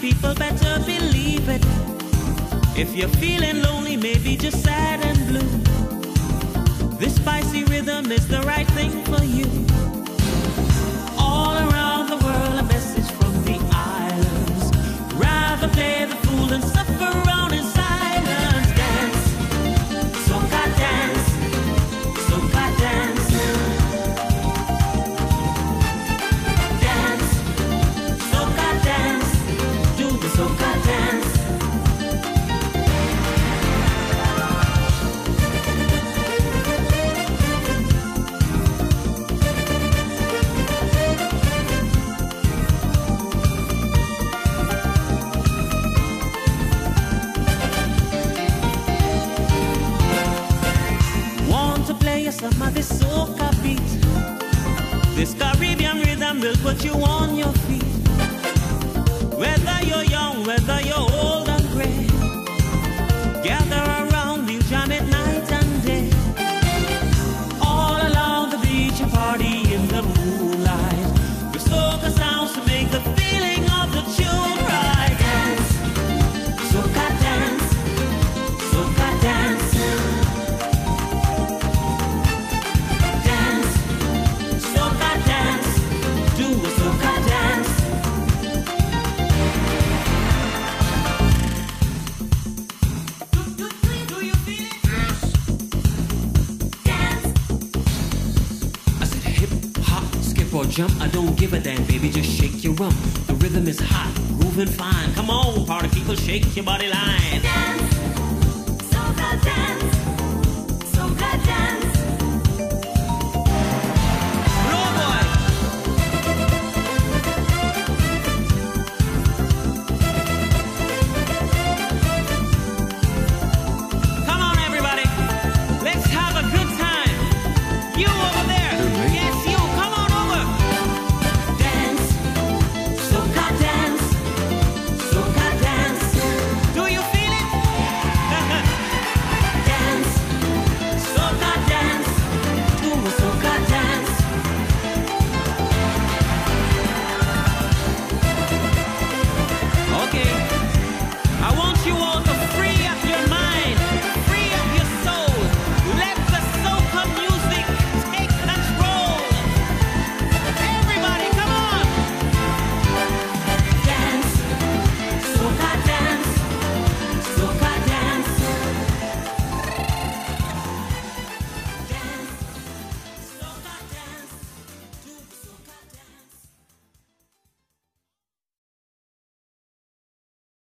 people better believe it. If you're feeling lonely, maybe just sad and blue, this spicy rhythm is the right thing for you. All around the world, a message from the islands. Rather play the fool and suffer around in silence. Dance, soca dance, soca dance. Dance, soca dance, do the soca dance. Some of this soca beat, this Caribbean rhythm will put you on your feet. Whether you're young, whether you're old and gray, gather around, you jam it night and day. All along the beach, a party in the moonlight, with soca sounds to make the feeling of the tune right. Dance, soca dance, soca dance. Or jump, I don't give a damn, baby, just shake your rump. The rhythm is hot, grooving fine. Come on, party people, shake your body line. Dance, soca dance.